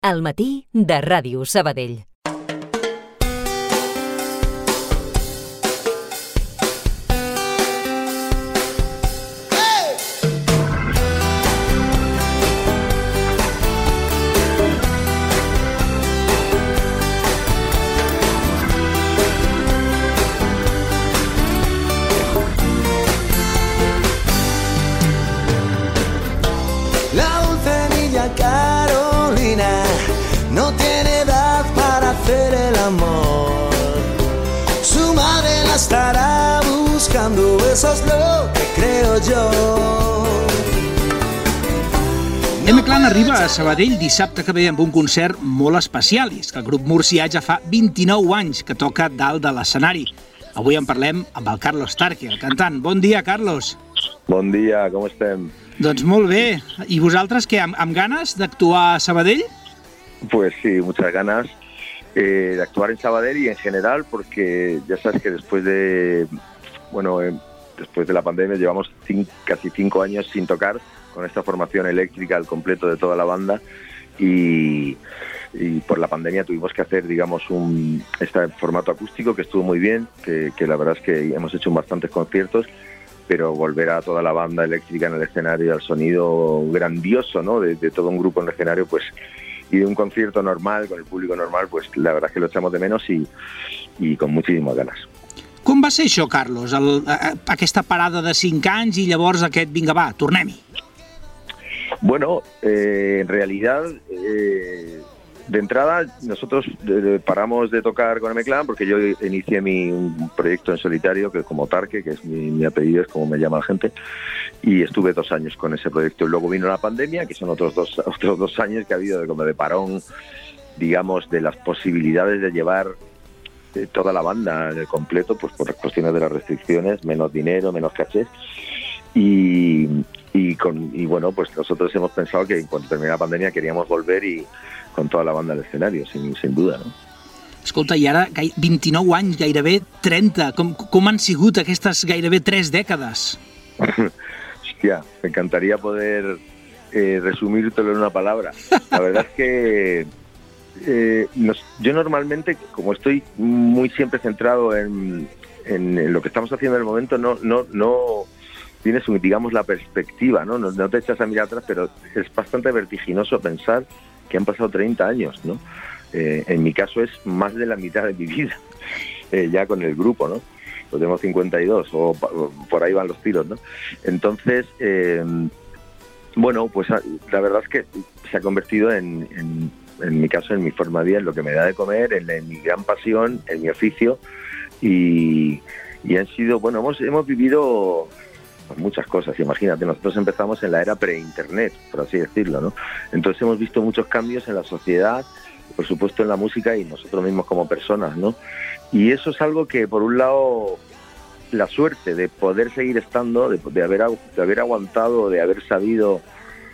Al matí de Ràdio Sabadell. Estarà buscando, eso es lo que creo yo. M-Clan arriba a Sabadell dissabte que ve amb un concert molt especial, i és que el grup murcià ja fa 29 anys que toca dalt de l'escenari. Avui en parlem amb el Carlos Tarque, el cantant. Bon dia, Carlos. Bon dia, com estem? Doncs molt bé. I vosaltres, què, amb ganes d'actuar a Sabadell? Pues sí, muchas ganas. De actuar en Sabadell y en general, porque ya sabes que después de la pandemia llevamos casi 5 años sin tocar con esta formación eléctrica al completo de toda la banda, y por la pandemia tuvimos que hacer, digamos, este formato acústico que estuvo muy bien, que la verdad es que hemos hecho bastantes conciertos, pero volver a toda la banda eléctrica en el escenario, al sonido grandioso, ¿no?, de todo un grupo en el escenario, pues, y de un concierto normal, con el público normal, pues la verdad es que lo echamos de menos y con muchísimas ganas. Com va ser això, Carlos? Aquesta parada de 5 anys i llavors aquest, vinga, va, tornem-hi. Bueno, en realidad, de entrada, nosotros paramos de tocar con M-Clan porque yo inicié un proyecto en solitario, que como Tarque, que es mi apellido, es como me llama la gente, y estuve 2 años con ese proyecto. Y luego vino la pandemia, que son otros dos años que ha habido como de parón, digamos, de las posibilidades de llevar toda la banda en el completo, pues por cuestiones de las restricciones, menos dinero, menos cachés. Y bueno, pues nosotros hemos pensado que cuando termine la pandemia queríamos volver y con toda la banda al escenario, sin duda, ¿no? Escolta, i ara 29 anys, gairebé 30. Com han sigut aquestes gairebé 3 dècades? Hostia, me encantaría poder resumírtelo en una palabra. La verdad es que yo normalmente, como estoy muy siempre centrado en lo que estamos haciendo en el momento, no tienes, digamos, la perspectiva, ¿no? No te echas a mirar atrás, pero es bastante vertiginoso pensar que han pasado 30 años, ¿no? En mi caso es más de la mitad de mi vida, ya con el grupo, ¿no? Pues tengo 52, o por ahí van los tiros, ¿no? Entonces, bueno, pues la verdad es que se ha convertido en mi caso, en mi forma de vida, en lo que me da de comer, en mi gran pasión, en mi oficio, y han sido, bueno, hemos vivido muchas cosas. Imagínate, nosotros empezamos en la era pre-internet, por así decirlo, ¿no? Entonces hemos visto muchos cambios en la sociedad, por supuesto en la música y nosotros mismos como personas, ¿no? Y eso es algo que, por un lado, la suerte de poder seguir estando, de haber aguantado, de haber sabido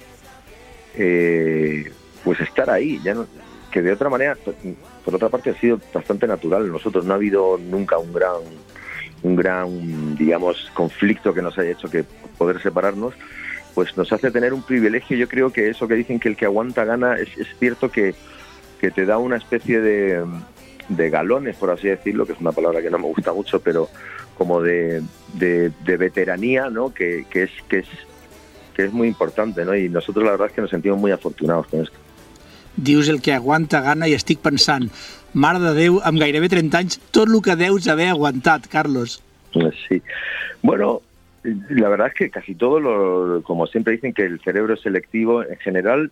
pues estar ahí, ya no, que de otra manera, por otra parte, ha sido bastante natural en nosotros. No ha habido nunca un gran, digamos, conflicto que nos haya hecho que poder separarnos, pues nos hace tener un privilegio. Yo creo que eso que dicen que el que aguanta gana, es cierto que te da una especie de galones, por así decirlo, que es una palabra que no me gusta mucho, pero como de veteranía, ¿no? Que es muy importante, ¿no? Y nosotros la verdad es que nos sentimos muy afortunados con esto. Dius el que aguanta gana i estic pensant, mare de Déu, amb gairebé 30 anys, tot el que deus haver aguantat, Carlos. Sí. Bueno, la verdad es que casi todo, como siempre dicen que el cerebro es selectivo, en general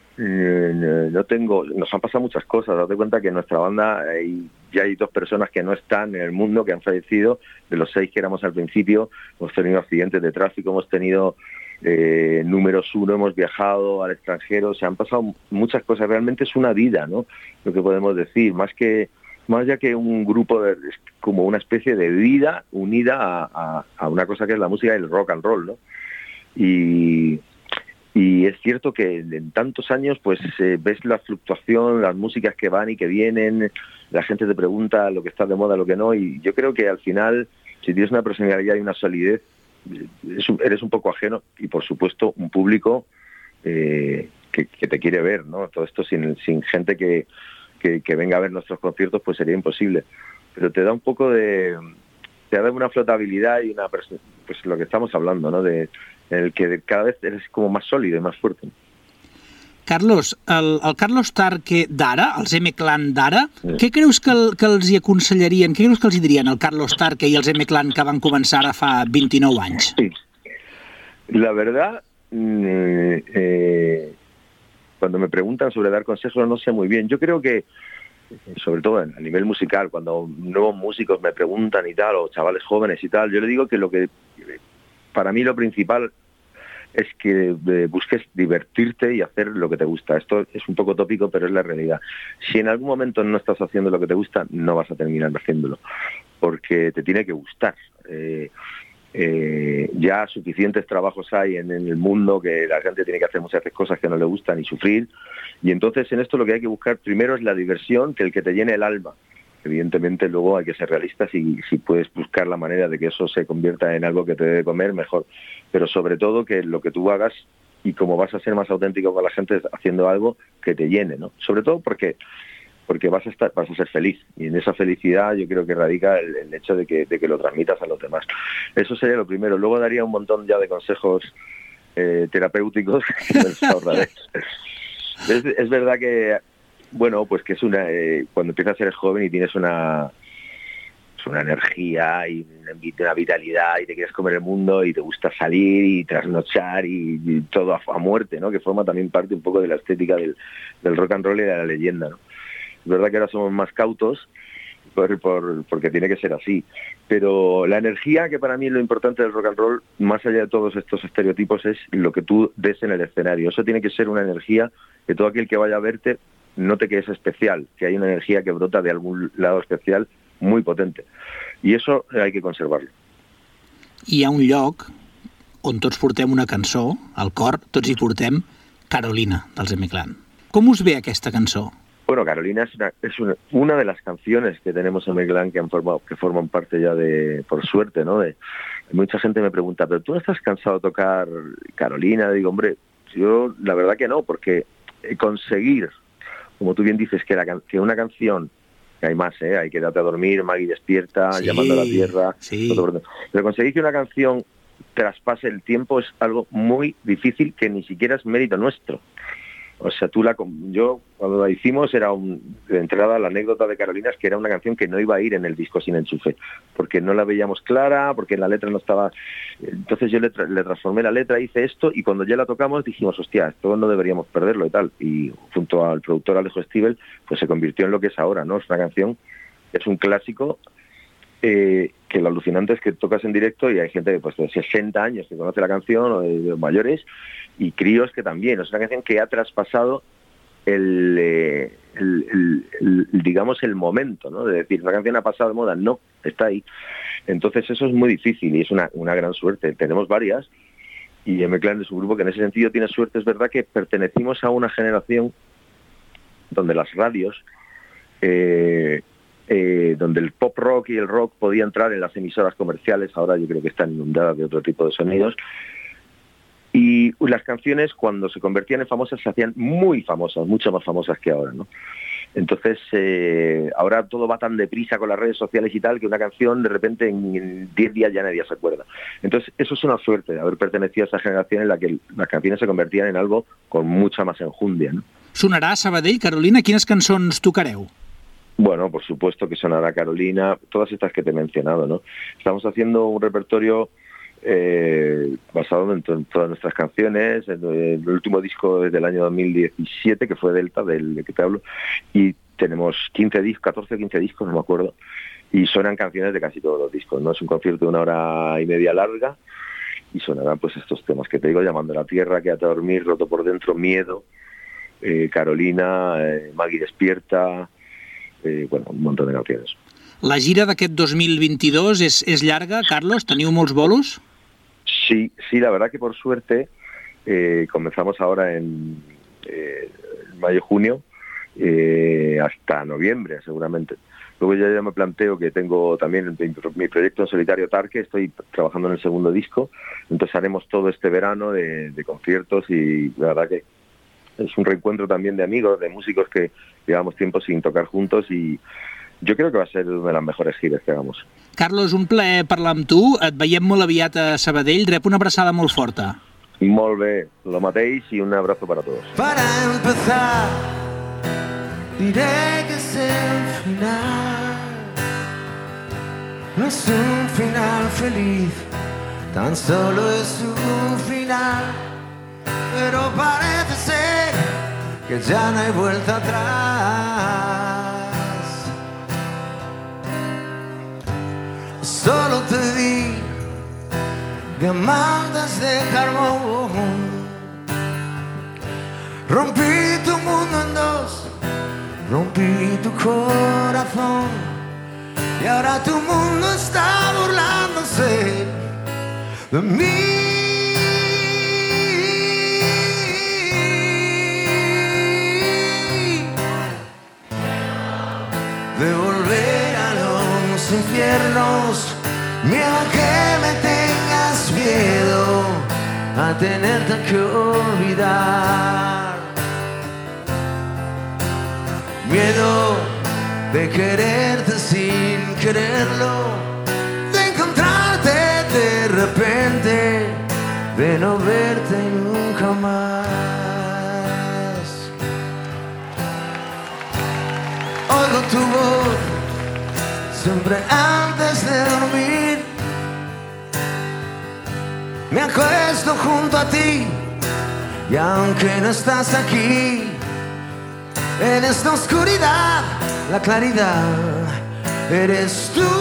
nos han pasado muchas cosas. Date cuenta que en nuestra banda ya hay 2 personas que no están en el mundo, que han fallecido. De los 6 que éramos al principio, hemos tenido accidentes de tráfico, hemos tenido números 1, hemos viajado al extranjero, se han pasado muchas cosas. Realmente es una vida, ¿no? Lo que podemos decir, más ya que un grupo, es como una especie de vida unida a una cosa que es la música y el rock and roll, ¿no? Y es cierto que en tantos años pues ves la fluctuación, las músicas que van y que vienen, la gente te pregunta lo que está de moda, lo que no, y yo creo que al final, si tienes una personalidad y una solidez, eres un poco ajeno, y por supuesto un público te quiere ver, ¿no? Todo esto sin gente que venga a ver nuestros conciertos, pues sería imposible. Pero te da un poco te da una flotabilidad y pues lo que estamos hablando, ¿no? En el que cada vez eres como más sólido y más fuerte. Carlos, el Carlos Tarque d'ara, els M-Clan d'ara, Sí. què creus que els hi aconsellarien, què creus que els hi dirien el Carlos Tarque i els M-Clan que van començar ara fa 29 anys? Sí. La verdad, cuando me preguntan sobre dar consejos no sé muy bien. Yo creo que, sobre todo a nivel musical, cuando nuevos músicos me preguntan y tal, o chavales jóvenes y tal, yo le digo que para mí lo principal es que busques divertirte y hacer lo que te gusta. Esto es un poco tópico, pero es la realidad. Si en algún momento no estás haciendo lo que te gusta, no vas a terminar haciéndolo, porque te tiene que gustar. Ya suficientes trabajos hay en el mundo que la gente tiene que hacer muchas cosas que no le gustan y sufrir, y entonces en esto lo que hay que buscar primero es la diversión, que te llene el alma. Evidentemente luego hay que ser realistas y si puedes buscar la manera de que eso se convierta en algo que te dé de comer, mejor. Pero sobre todo que lo que tú hagas y como vas a ser más auténtico con la gente es haciendo algo que te llene, ¿no? Sobre todo porque vas a ser feliz, y en esa felicidad yo creo que radica el hecho de que lo transmitas a los demás. Eso sería lo primero. Luego daría un montón ya de consejos terapéuticos que me los ahorraré. Es verdad que, bueno, pues que es cuando empiezas a ser joven y tienes una energía y una vitalidad y te quieres comer el mundo y te gusta salir y trasnochar y todo a muerte, ¿no? Que forma también parte un poco de la estética del rock and roll y de la leyenda, ¿no? Es verdad que ahora somos más cautos porque tiene que ser así, pero la energía, que para mí es lo importante del rock and roll, más allá de todos estos estereotipos, es lo que tú des en el escenario. Eso tiene que ser una energía que todo aquel que vaya a verte note que es especial, que hay una energía que brota de algún lado especial muy potente, y eso hay que conservarlo. Hi ha un lloc on tots portem una cançó, al cor tots hi portem Carolina, dels M-Clan. Com us ve aquesta cançó? Bueno, Carolina es una de las canciones que tenemos en M-Clan que forman parte ya por suerte, ¿no? Mucha gente me pregunta, ¿pero tú no estás cansado de tocar Carolina? Digo, hombre, yo la verdad que no, porque conseguir, como tú bien dices, que una canción, que hay más, hay Quédate a dormir, Maggie despierta, Sí, Llamando a la tierra, sí. Pero conseguir que una canción traspase el tiempo es algo muy difícil, que ni siquiera es mérito nuestro. O sea, yo cuando la hicimos era de entrada la anécdota de Carolina es que era una canción que no iba a ir en el disco sin enchufe, porque no la veíamos clara, porque la letra no estaba. Entonces yo le transformé la letra, hice esto, y cuando ya la tocamos dijimos, hostia, esto no deberíamos perderlo y tal. Y junto al productor Alejo Stivel, pues se convirtió en lo que es ahora, ¿no? Es una canción, es un clásico, que lo alucinante es que tocas en directo y hay gente pues, de 60 años que conoce la canción, o de mayores, y críos que también. Es una canción que ha traspasado digamos, el momento, ¿no? De decir, una canción ha pasado de moda, no, está ahí. Entonces eso es muy difícil y es una gran suerte. Tenemos varias, y M-Clan es un grupo que en ese sentido tiene suerte. Es verdad que pertenecimos a una generación donde las radios, donde el pop rock y el rock podía entrar en las emisoras comerciales, ahora yo creo que están inundadas de otro tipo de sonidos, y las canciones cuando se convertían en famosas se hacían muy famosas, mucho más famosas que ahora, ¿no? Entonces ahora todo va tan deprisa con las redes sociales y tal, que una canción de repente en 10 días ya nadie se acuerda. Entonces eso es una suerte, haber pertenecido a esa generación en la que las canciones se convertían en algo con mucha más enjundia, ¿no? Sonarà a Sabadell, Carolina? Quines cançons tocareu? Bueno, por supuesto que sonará Carolina, todas estas que te he mencionado, ¿no? Estamos haciendo un repertorio basado en todas nuestras canciones. El último disco es del año 2017, que fue Delta, del que te hablo, y tenemos 14 o 15 discos, no me acuerdo, y suenan canciones de casi todos los discos, ¿no? Es un concierto de 1 hora y media larga, y sonarán pues estos temas que te digo: Llamando a la tierra, Quédate a dormir, Roto por dentro, Miedo, Carolina, Maggie despierta, bueno, un montón de canciones. La gira d'aquest 2022 és llarga, Carlos? Teniu molts bolos? Sí, la verdad que por suerte comenzamos ahora en mayo-junio hasta noviembre seguramente. Luego ya me planteo que tengo también mi proyecto en solitario Tarque, estoy trabajando en el segundo disco, entonces haremos todo este verano de conciertos, y la verdad que es un reencuentro también de amigos, de músicos que llevamos tiempo sin tocar juntos y jo crec que va ser una de les mejores gires que hagamos. Carlos, un plaer parlar amb tu. Et veiem molt aviat a Sabadell. Rep una abraçada molt forta. Molt bé, lo mateix y un abrazo para todos. Para empezar, diré que es el final. No es un final feliz, tan solo es un final. Pero parece ser que ya no hay vuelta atrás. Solo te di diamantes de carbón. Rompí tu mundo en dos, rompí tu corazón. Y ahora tu mundo está burlándose de mí. De volver a los infiernos, miedo a que me tengas miedo, a tenerte que olvidar. Miedo de quererte sin quererlo, de encontrarte de repente, de no verte nunca más. Oigo tu voz siempre antes de dormir. Me acuesto junto a ti y aunque no estás aquí, en esta oscuridad, la claridad eres tú.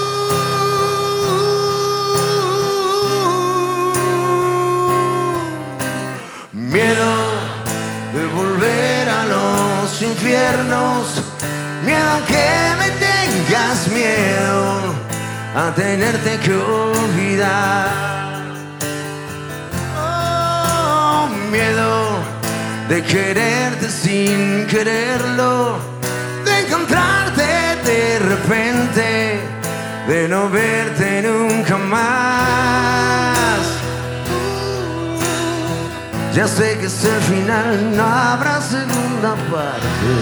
Miedo de volver a los infiernos, miedo a que me tengas miedo, a tenerte que olvidar. Oh, miedo de quererte sin quererlo, de encontrarte de repente, de no verte nunca más. Ya sé que es el final, no habrá segunda parte.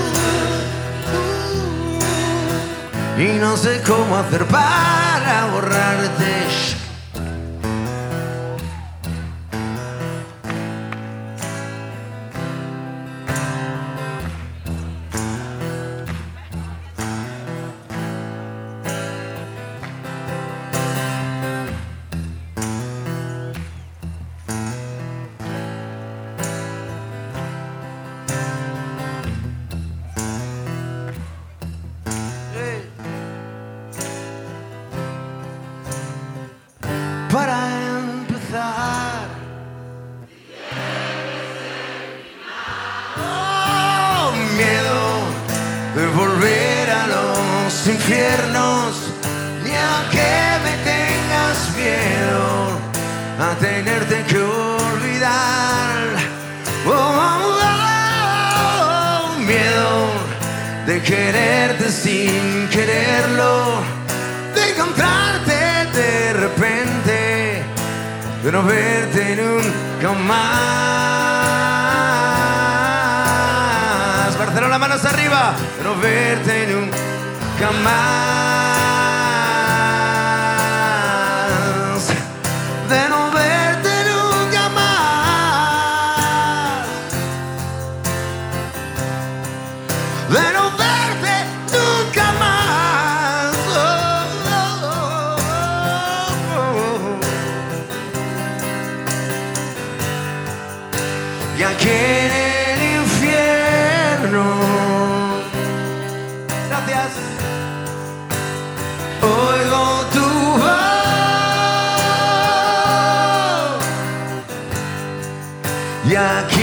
Y no sé cómo hacer para borrarte. Para empezar, oh, miedo de volver a los infiernos, miedo a que me tengas miedo, a tenerte que olvidar. Oh, oh, oh, miedo de quererte sin quererlo, de encontrarte de repente, de no verte nunca más. Barcelona, manos arriba. De no verte nunca más. De no verte nunca más. De no verte nunca más. Oh, oh, oh, oh. Y aquí en el infierno, gracias, oigo tu voz. Y aquí